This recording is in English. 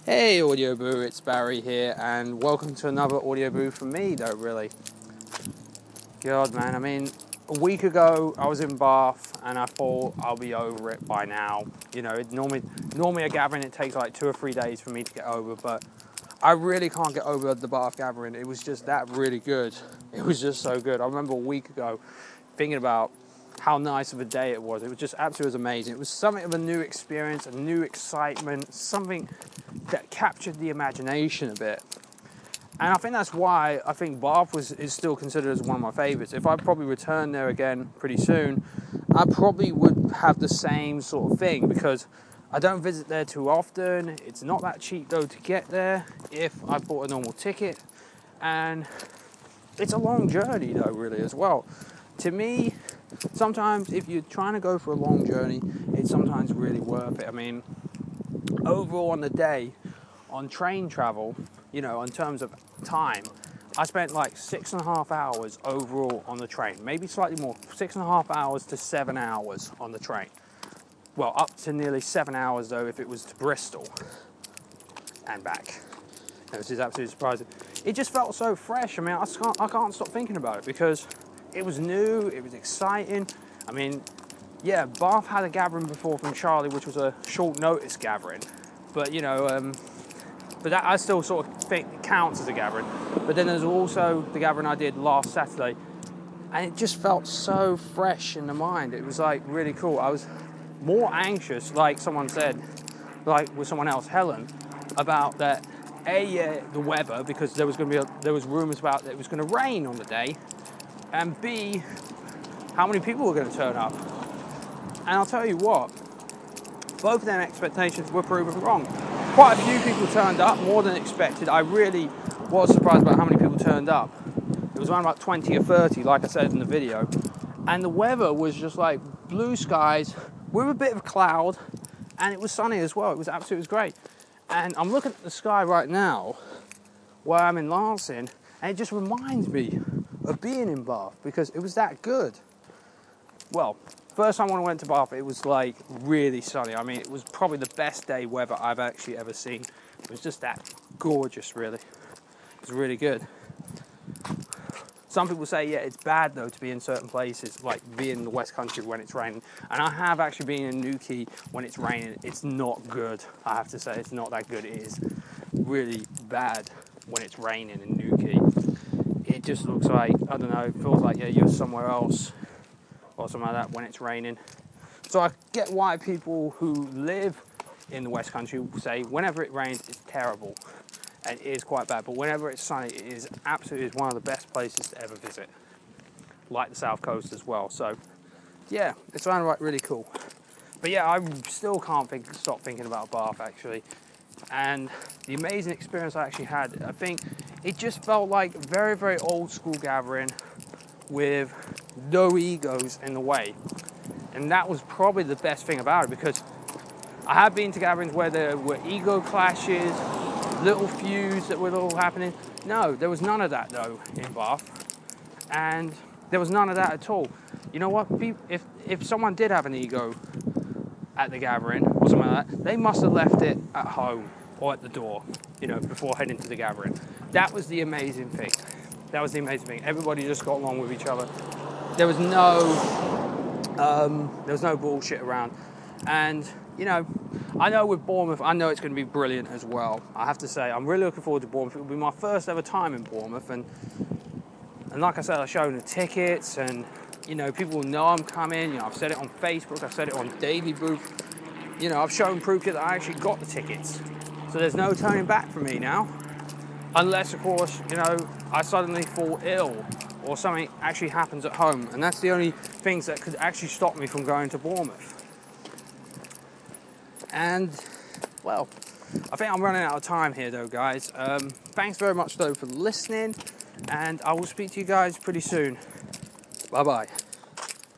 Hey Audio Boo, it's Barry here, and welcome to another Audio Boo from me though, really. God man, I mean, a week ago I was in Bath and I thought I'll be over it by now. You know, normally a gathering it takes like 2 or 3 days for me to get over, but I really can't get over the Bath gathering. It was just that really good. It was just so good. I remember a week ago thinking about how nice of a day it was. It was just absolutely amazing. It was something of a new experience, a new excitement, something that captured the imagination a bit. And I think that's why I think Bath is still considered as one of my favourites. If I probably return there again pretty soon, I probably would have the same sort of thing, because I don't visit there too often. It's not that cheap though to get there if I bought a normal ticket. And it's a long journey though, really, as well. To me, sometimes if you're trying to go for a long journey, it's sometimes really worth it. I mean, overall on the day, on train travel, you know, in terms of time, I spent like 6.5 hours overall on the train, maybe slightly more, 6.5 hours to 7 hours on the train. Well, up to nearly 7 hours though if it was to Bristol and back. Which is absolutely surprising. It just felt so fresh. I mean, I can't stop thinking about it because it was new, it was exciting. I mean, yeah, Bath had a gathering before from Charlie, which was a short notice gathering. But, you know, but that I still sort of think it counts as a gathering. But then there's also the gathering I did last Saturday, and it just felt so fresh in the mind. It was like really cool. I was more anxious, like someone said, like with someone else, Helen, about that. The weather, because there was rumours about that it was going to rain on the day, and B, how many people were going to turn up. And I'll tell you what, both of them expectations were proven wrong. Quite a few people turned up, more than expected. I really was surprised about how many people turned up. It was around about 20 or 30, like I said in the video. And the weather was just like blue skies with a bit of cloud, and it was sunny as well. It was great. And I'm looking at the sky right now, where I'm in Lancing, and it just reminds me of being in Bath, because it was that good. Well, first time when I went to Bath, it was like really sunny. I mean, it was probably the best day weather I've actually ever seen. It was just that gorgeous, really. It was really good. Some people say, yeah, it's bad though to be in certain places, like be in the West Country when it's raining. And I have actually been in Newquay when it's raining. It's not good, I have to say. It's not that good. It is really bad when it's raining in Newquay. It just looks like, I don't know, it feels like, yeah, you're somewhere else or something like that when it's raining. So I get why people who live in the West Country say whenever it rains, it's terrible. And it is quite bad, but whenever it's sunny, it is absolutely one of the best places to ever visit. Like the South Coast as well. So, yeah, it's right really cool. But yeah, I still can't stop thinking about Bath, actually. And the amazing experience I actually had, I think it just felt like a very, very old school gathering with no egos in the way. And that was probably the best thing about it, because I have been to gatherings where there were ego clashes, little feuds that were all happening. No, there was none of that though in Bath, and there was none of that at all. You know what? If someone did have an ego at the gathering or something like that, they must have left it at home or at the door, you know, before heading to the gathering. That was the amazing thing. That was the amazing thing. Everybody just got along with each other. There was no bullshit around, and you know, I know with Bournemouth, I know it's going to be brilliant as well. I have to say, I'm really looking forward to Bournemouth. It will be my first ever time in Bournemouth, and like I said, I've shown the tickets, and you know, people know I'm coming. You know, I've said it on Facebook, I've said it on Daily Booth. You know, I've shown proof that I actually got the tickets, so there's no turning back for me now, unless, of course, you know, I suddenly fall ill or something actually happens at home, and that's the only things that could actually stop me from going to Bournemouth. And, well, I think I'm running out of time here though, guys. Thanks very much though for listening, and I will speak to you guys pretty soon. Bye-bye.